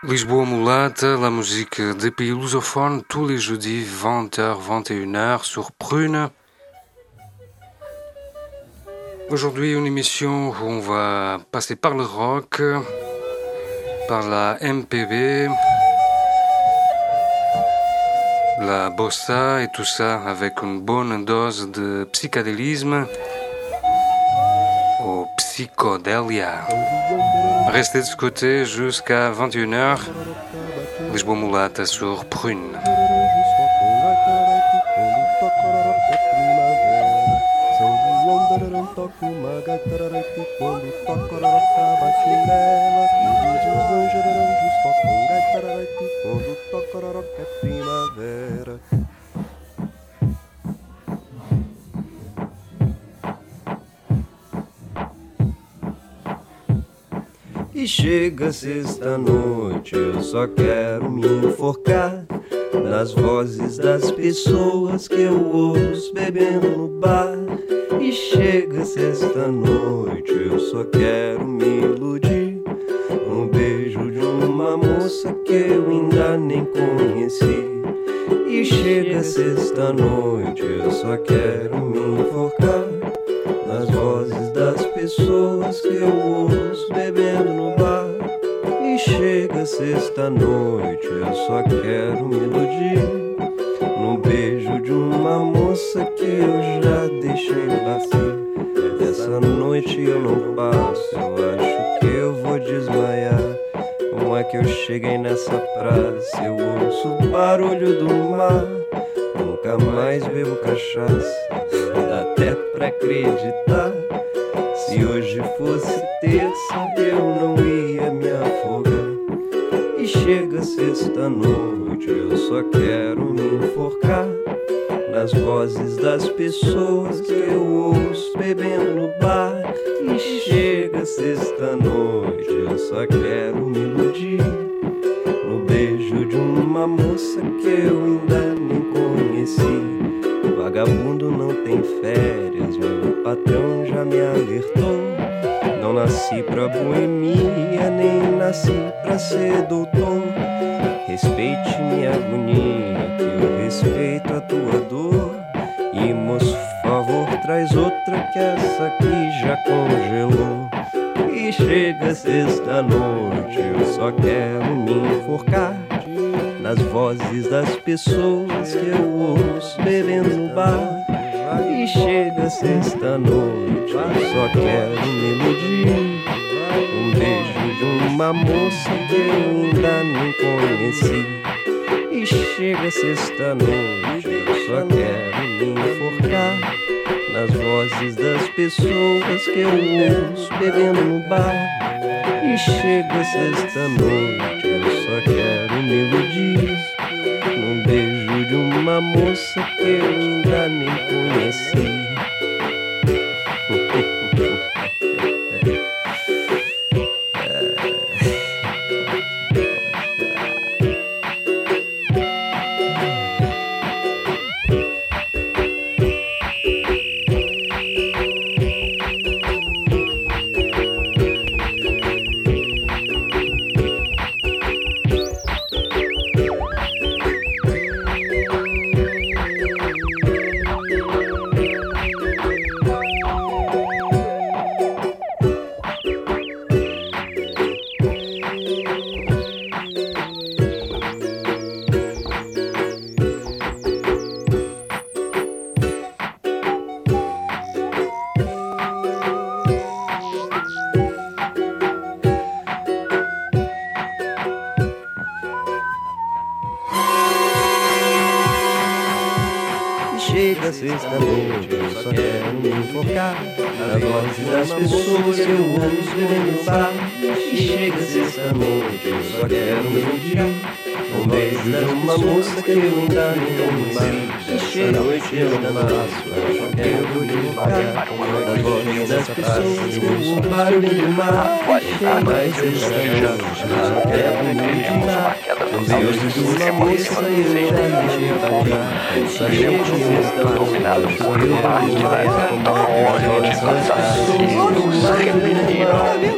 Lisboa Mulata, la musique des pays lusophones, tous les jeudis 20h, 21h sur Prune. Aujourd'hui, une émission où on va passer par le rock, par la MPB, la bossa et tout ça avec une bonne dose de psychédélisme ou psychodélia. Restez de ce côté jusqu'à 21h. Lisboa Mulata sur Prune. Toca uma gaita quando toca ararocaba chinela. Os anjos tocam gaita quando toca araraca é primavera. E chega sexta-noite, eu só quero me enforcar nas vozes das pessoas que eu ouço bebendo no bar. E chega sexta-noite, eu só quero me iludir um beijo de uma moça que eu ainda nem conheci. E chega sexta-noite, eu só quero me enforcar nas vozes das pessoas que eu ouço bebendo no bar. E chega sexta-noite, eu só quero me iludir no beijo de uma moça que eu já deixei bater. Essa noite eu não passo, eu acho que eu vou desmaiar. Como é que eu cheguei nessa praça? Eu ouço o barulho do mar. Nunca mais bebo cachaça, dá até pra acreditar. Se hoje fosse terça, eu não ia me afogar. E chega sexta-noite, eu só quero me enforcar nas vozes das pessoas que eu ouço bebendo no bar. E chega sexta-noite, eu só quero me iludir no beijo de uma moça que eu ainda nem conheci. Vagabundo não tem férias, meu patrão já me alertou. Não nasci pra boemia, nem nasci pra ser doutor. Respeite minha agonia, que eu respeito a tua dor. E moço, favor, traz outra que essa aqui já congelou. E chega sexta-noite, eu só quero me enforcar nas vozes das pessoas que eu ouço bebendo no bar. E chega sexta-noite, eu só quero me iludir um beijo de uma moça que eu ainda nem conheci. E chega sexta-noite, eu só quero me enforcar nas vozes das pessoas que eu ouço bebendo no bar. E chega sexta-noite, eu só quero me iludir num beijo de uma moça que eu ainda nem conheci. Chega sexta-noite, eu só quero me enfocar nas vozes das pessoas que eu ouço bebendo no bar. E chega sexta-noite, eu só quero me iludir um beijo de uma moça que eu ainda nem conheci. E chega noite, eu não passo, eu só quero me enfocar nas vozes das pessoas que eu ouço barulho do mar. Mas sexta-noite, eu só quero me iludir um beijo de uma moça que eu ainda nem conheci. Essa gente iluminado por parte da como a gente faz isso,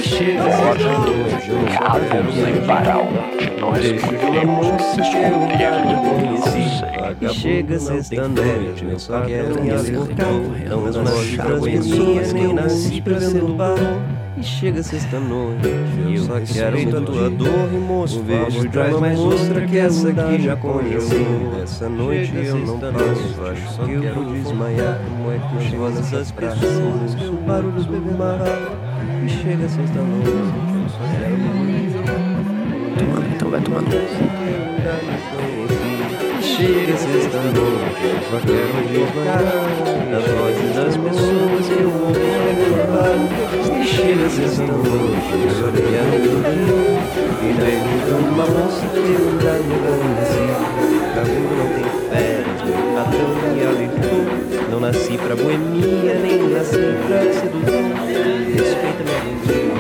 chega sexta-noite, eu só quero sem parar. Deixo de moça que eu já me conheci. E chega sexta-noite, eu só quero me acertar. Não nasci pra boemia, nem nasci pra ser do barão. E chega sexta-noite, eu só quero a tua dor e moço, vejo traz mais outra que essa aqui já conheci. Essa noite eu não passo, acho só quero desmaiar. Como é que as vozes das pessoas, o barulho do mar. E chega sexta-noite, eu só quero me Então vai tomando. chega sexta-noite, eu só quero desmaiar das vozes das pessoas que eu ouço. E chega sexta-noite, eu só quero dormir. E daí uma moça que eu já me conheci. Cabelo não tem férias, meu patrão me alertou. Não nasci pra boemia, nem nasci pra sedutor. Respeita minha gente.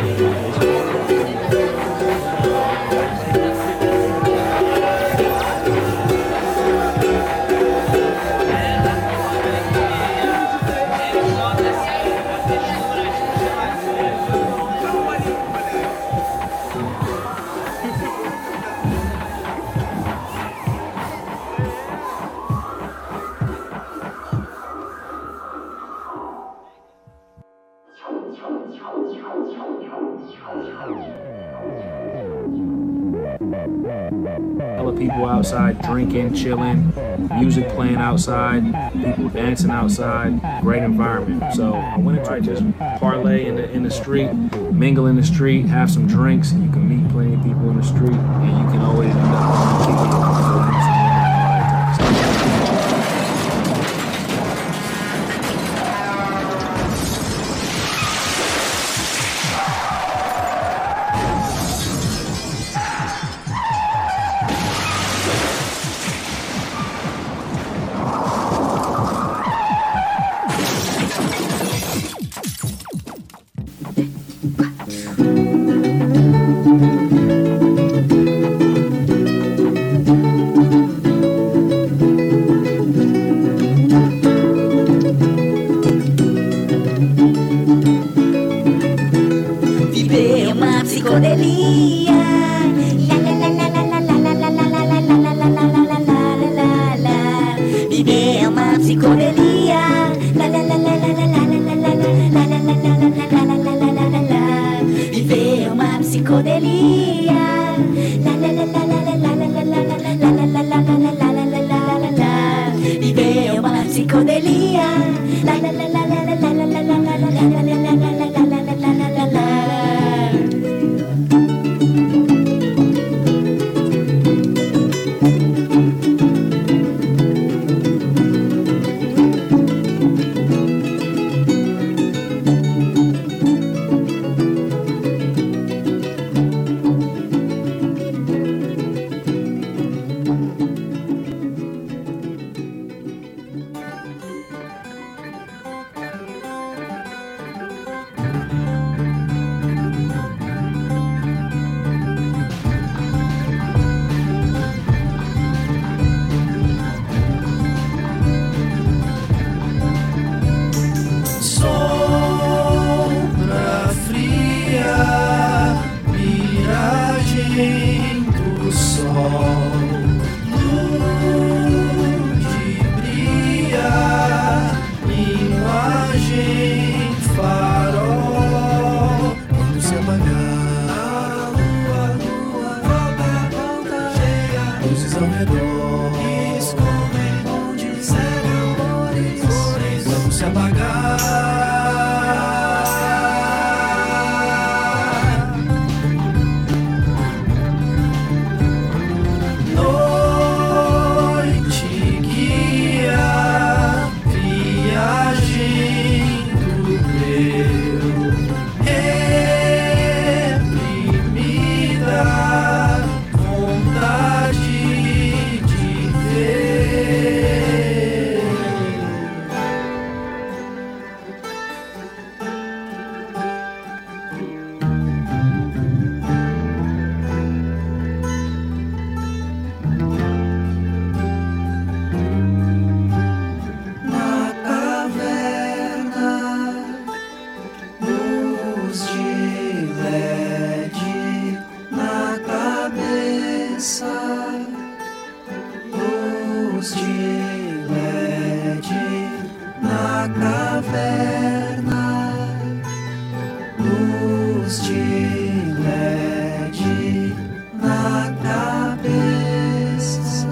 Hella people outside drinking, chilling, music playing outside, people dancing outside, great environment. So I went into just parlay in the street, mingle in the street, have some drinks. You can meet plenty of people in the street, and you can always end up kicking it. Viver uma psicodelia. Viver é uma psicodelia. Viver é uma psicodelia. Viver é uma psicodelia. caverna, luz de LED na cabeça.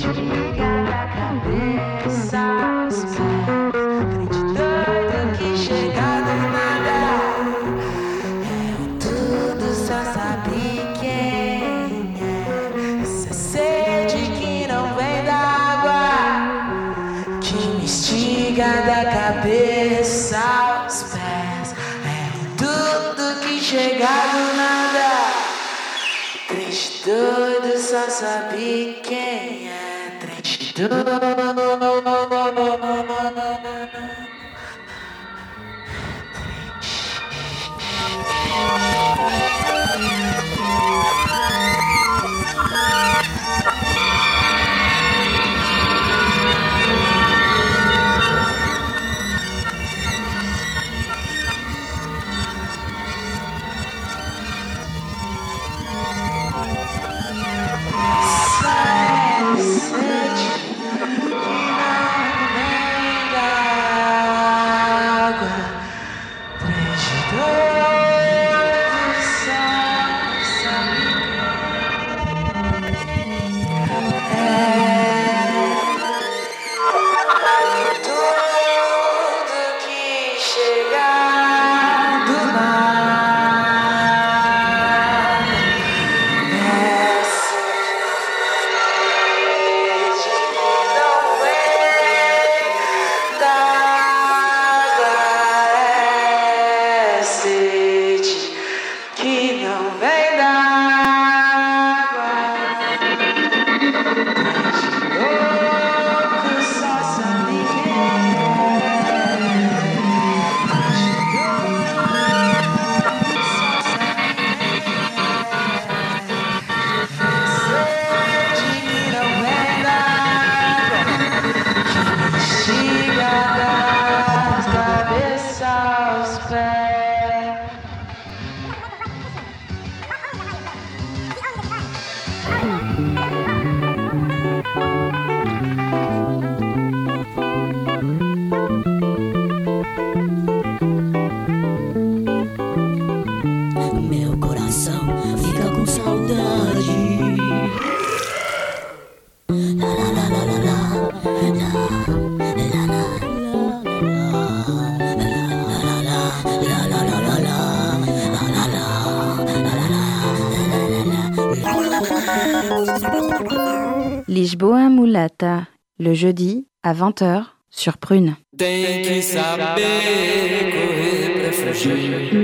estiga da cabeça aos pés. Trem de doido que chega do nada. Tudo só sabe quem é. Essa sede que não vem da água, que me estiga da cabeça aos pés. É tudo que chega do nada. Triste doido só sabe quem é. Triste doido. Meu coração fica com saudade. La la la la la la la la Lisboa Mulata, le jeudi à 20h sur Prune. Tem que saber correr pra fugir.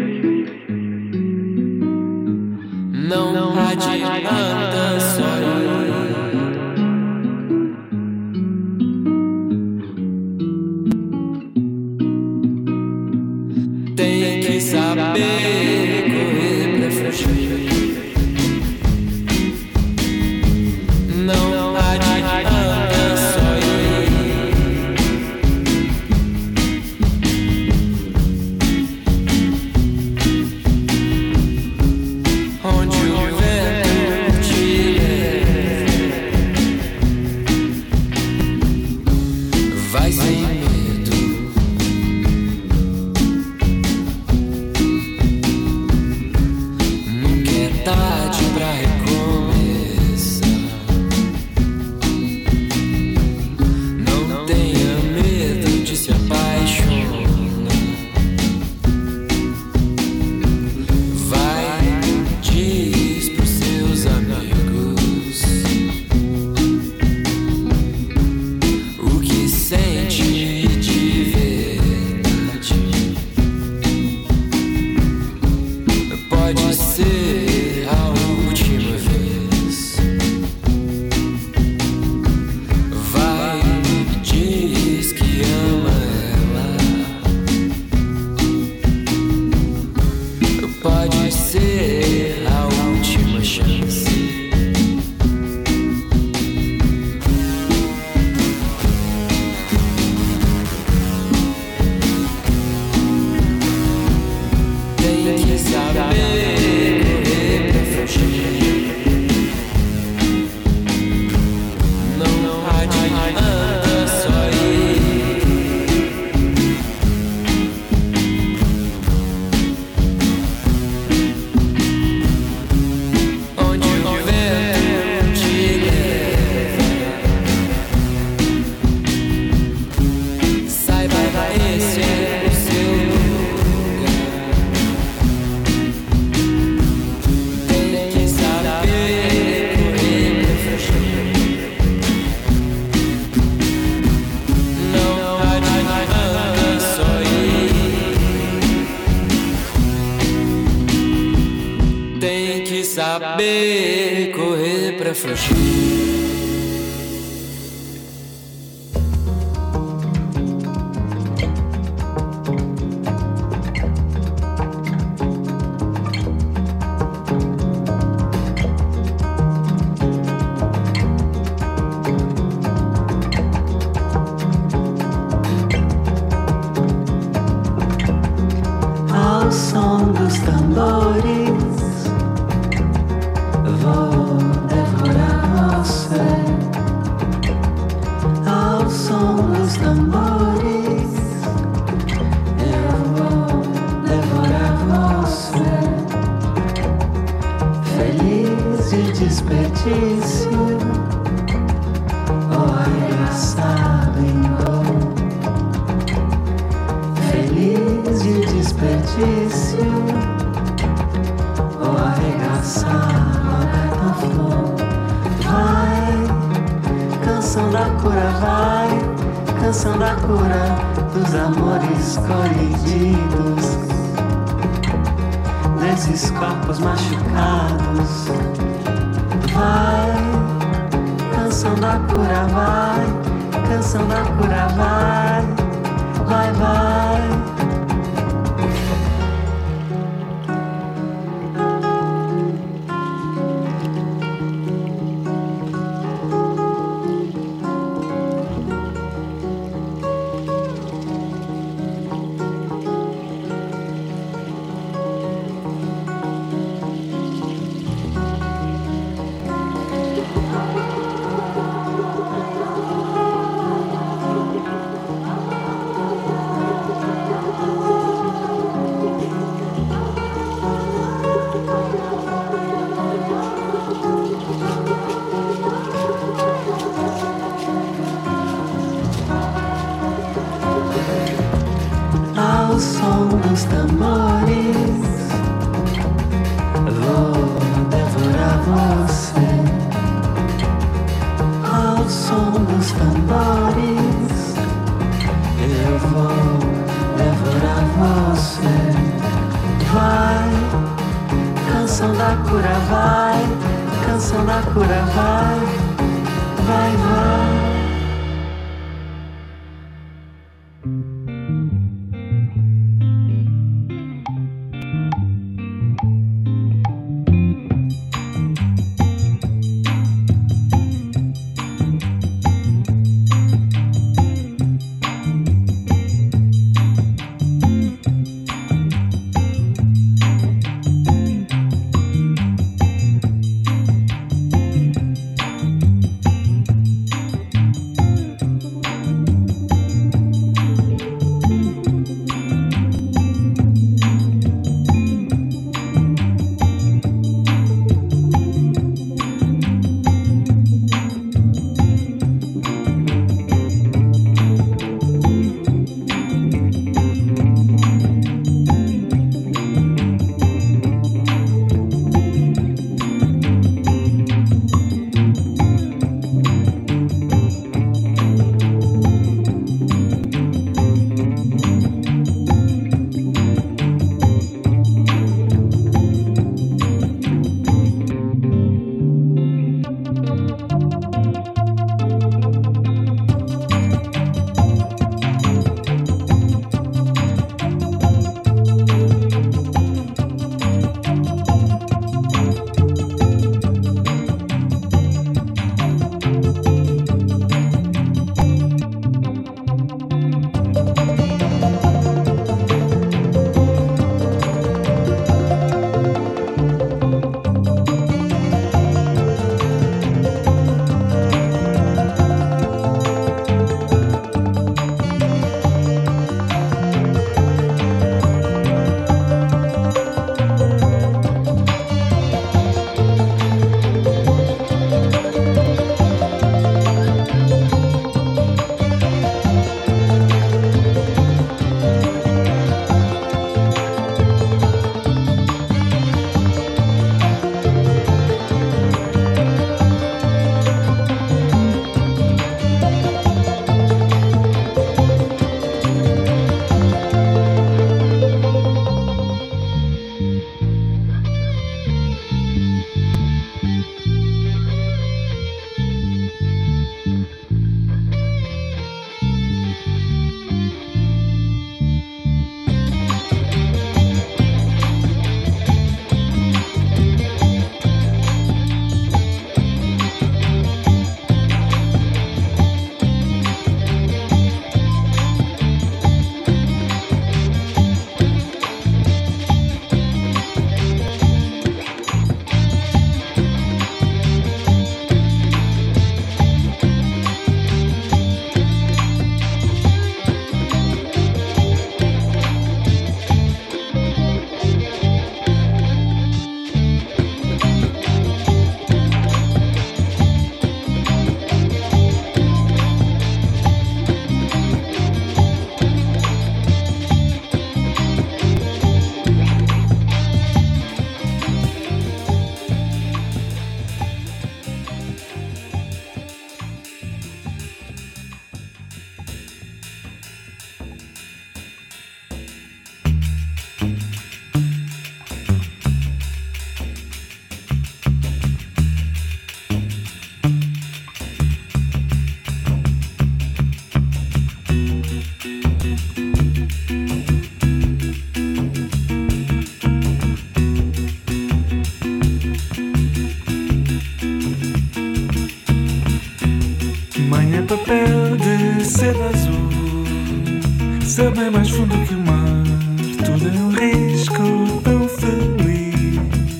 Não adianta só ir. Tem que saber correr pra fugir. Não adianta só ir. Onde o vento te para fugir. Mãe é papel de seda azul, céu bem mais fundo que o mar, tudo é um risco tão feliz.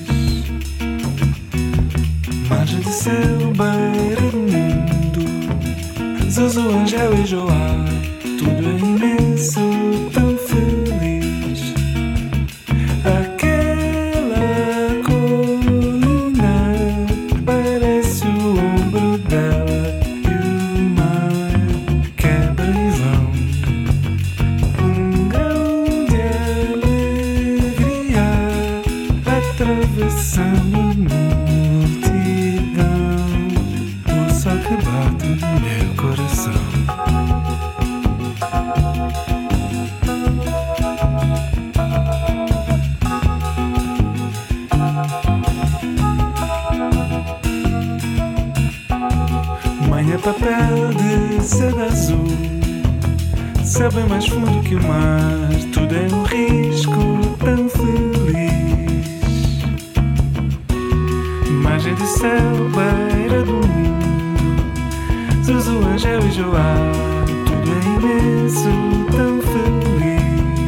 Margem de céu, beira do mundo, Zuzu, Angel e Joá, tudo é imenso, tão feliz. Aquela colina parece o ombro dela e o mar quebra e vão. Um grão de alegria atravessando a multidão, o sol que bate no meu coração. Mãe é papel de seda azul, céu bem mais fundo que o mar, tudo é um risco tão feliz. Imagem de céu, beira do mundo, Zuzu, Angel e Joá, tudo é imenso, tão feliz.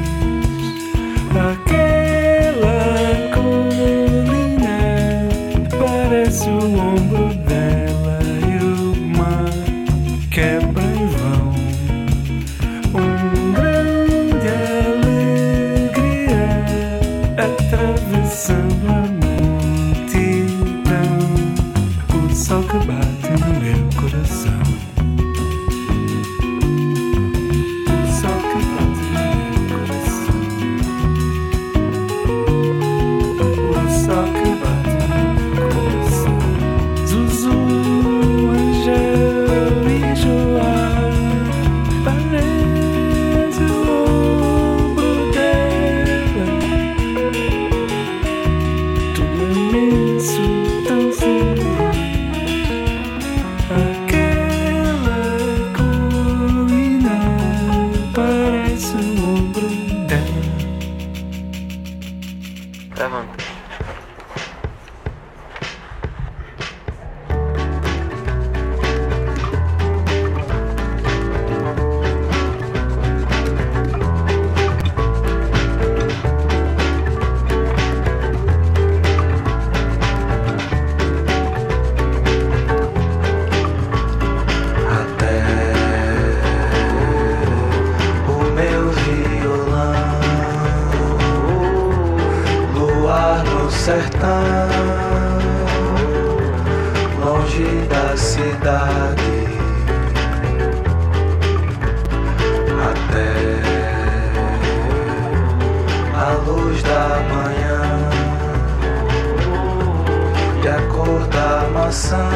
Aquela colina parece o ombro dela e o mar quebra e vão. Um grande alegria atravessando a multidão, o sol que bate no meu coração. O sol que bate no meu coração. O sol que bate no meu coração. Zuzu, Angel e Joá, parece o ombro dela, tudo é imenso, tão feliz. Aquela colina parece o ombro dela. Gravando. Até o meu violão, luar no sertão, longe da cidade. Até a luz da manhã e a cor da maçã.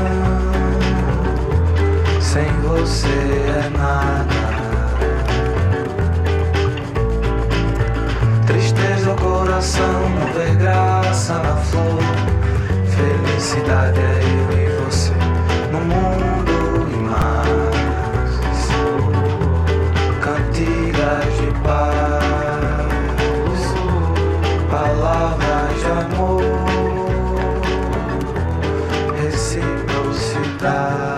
Sem você é nada. Tristeza ao coração, não ver graça na flor. Felicidade é eu e você no mundo e mais. Cantigas de paz, palavras de amor, reciprocidade.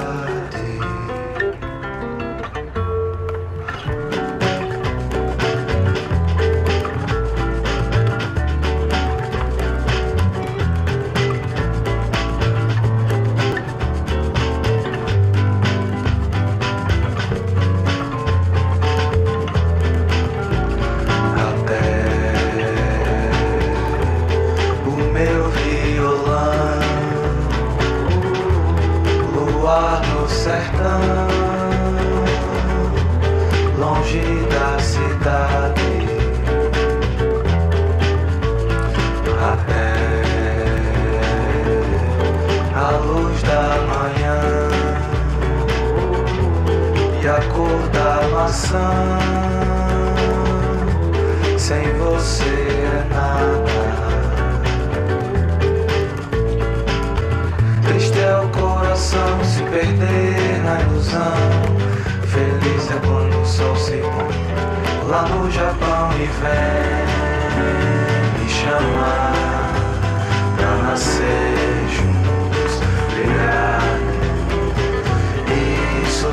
Longe da cidade, até a luz da manhã e a cor da maçã. Sem você é nada. Triste é o coração se perder na ilusão. Feliz é quando o sol se põe lá no Japão e vem me chamar pra nascer juntos, brilhar e sorrir.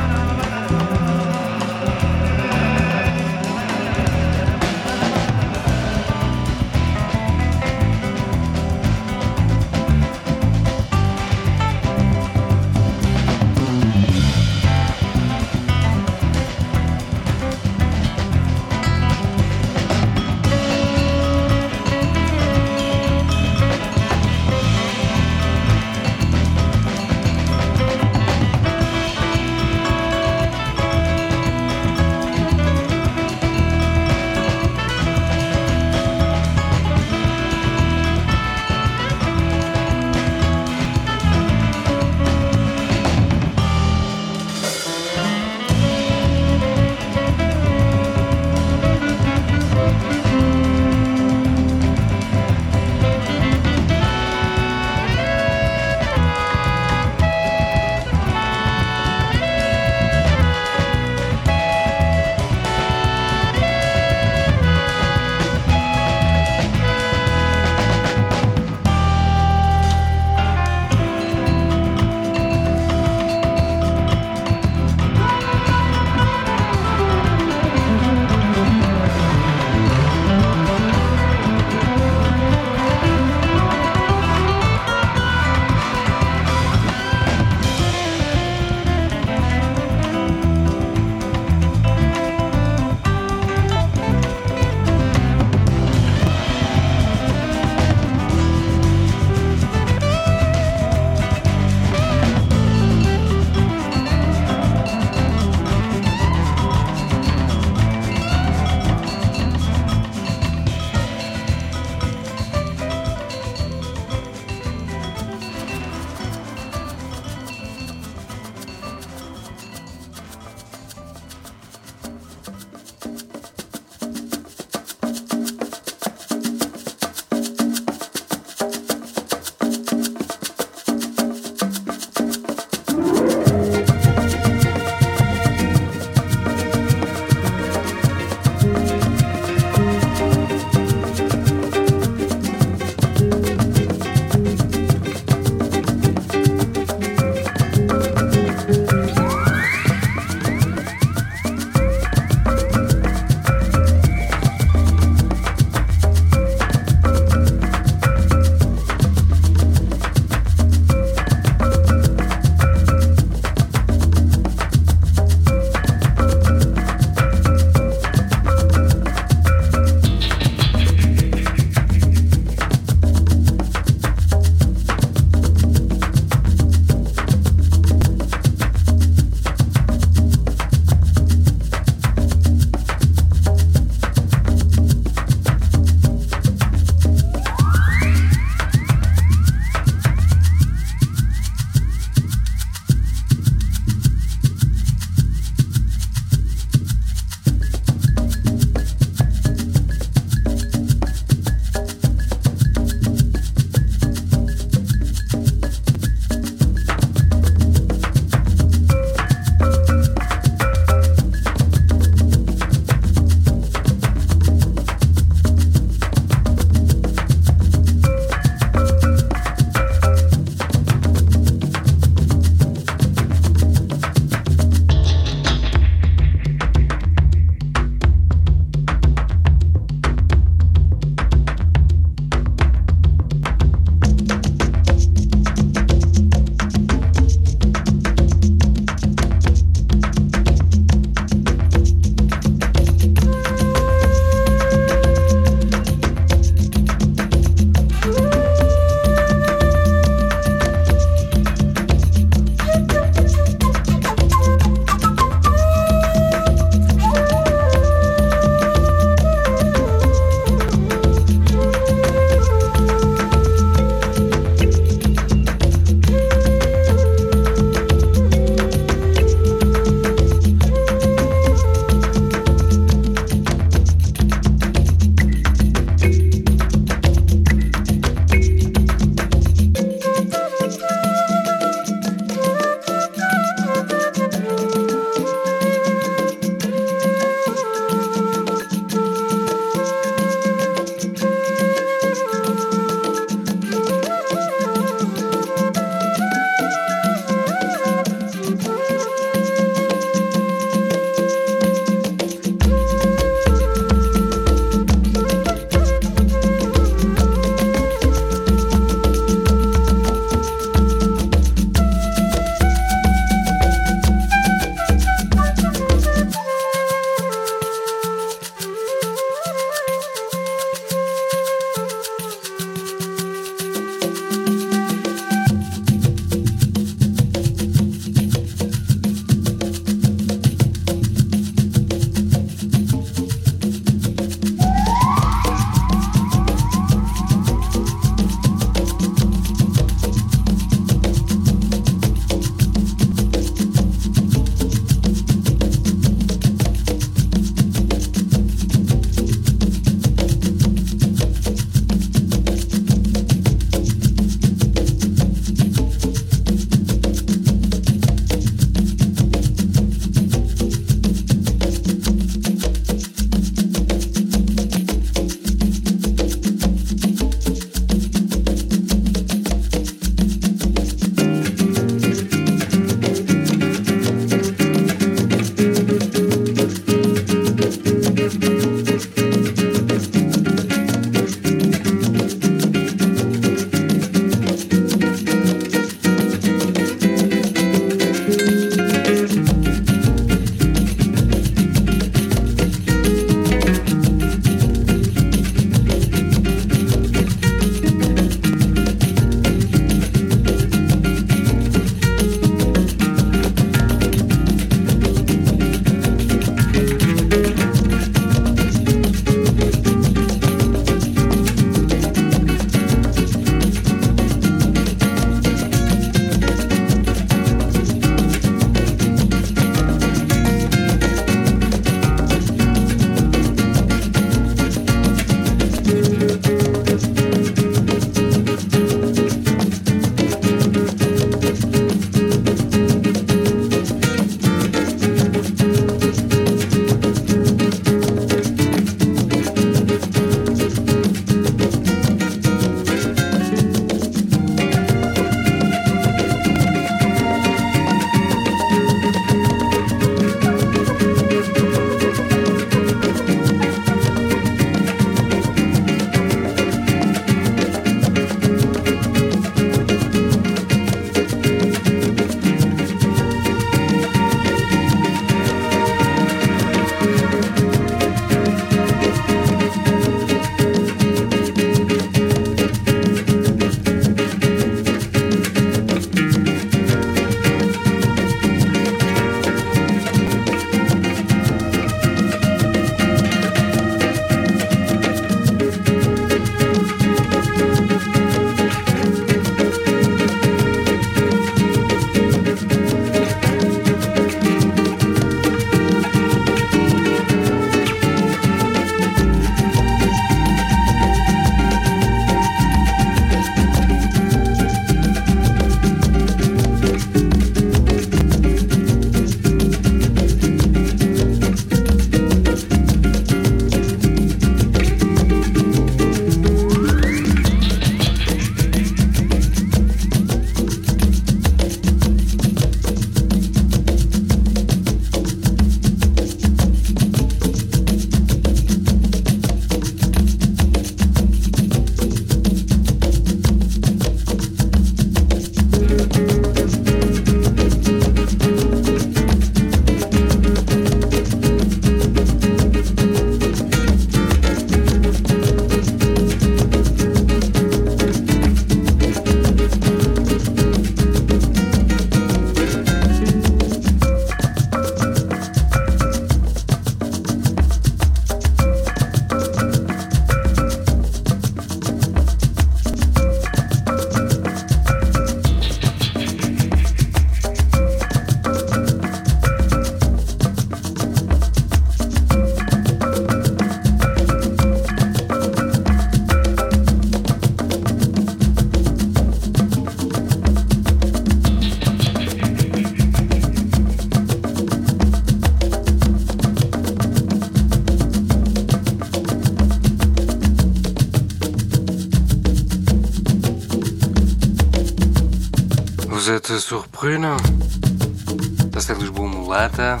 Vous êtes sur Prune. Ça c'est Lisboa Mulata.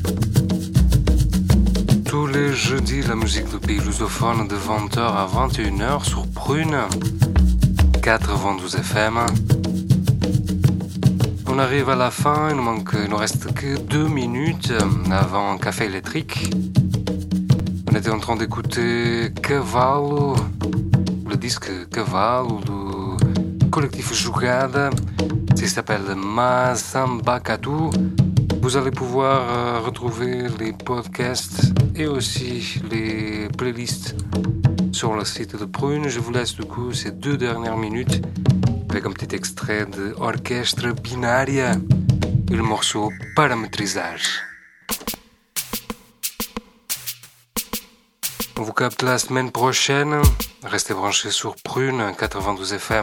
Tous les jeudis, la musique du pays lusophone de 20h à 21h sur Prune. 92 FM. On arrive à la fin, il nous reste que 2 minutes avant un café électrique. On était en train d'écouter Cavalo, le disque Cavalo du collectif Jugada, qui s'appelle Mazambacatu. Vous allez pouvoir retrouver les podcasts et aussi les playlists sur le site de Prune. Je vous laisse du coup ces 2 dernières minutes avec un petit extrait de Orchestre Binaria et le morceau Paramétrisage. On vous capte la semaine prochaine. Restez branchés sur Prune 92 FM.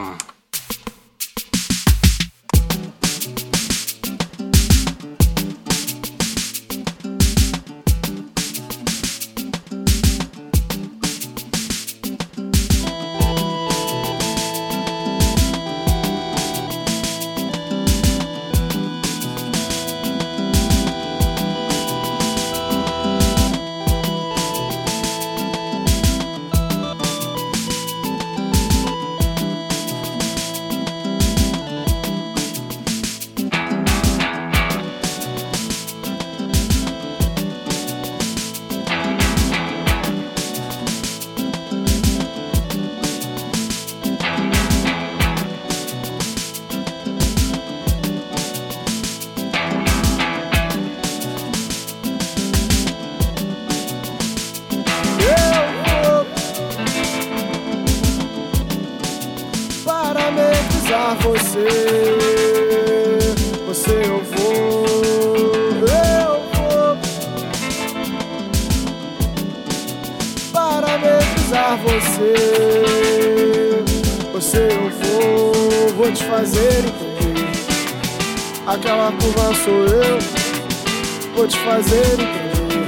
Vou te fazer entender. Aquela curva sou eu. Vou te fazer entender.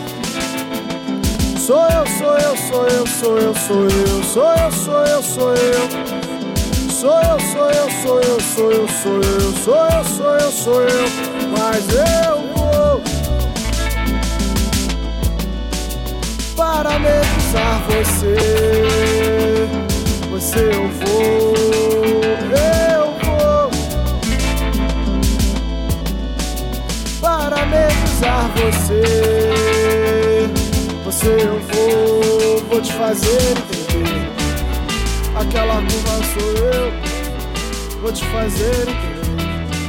Sou eu, sou eu, sou eu, sou eu, sou eu, sou eu, sou eu, sou eu. Sou eu, sou eu, sou eu, sou eu, sou eu, sou eu, sou eu, sou eu. Mas eu vou parametrizar você. Você eu vou parametrizar você. Você eu vou te fazer entender. Aquela curva sou eu, vou te fazer entender.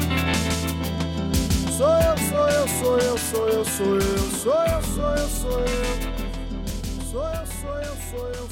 Sou eu, sou eu, sou eu, sou eu, sou eu, sou eu, sou eu, sou eu, sou eu, sou eu, sou eu.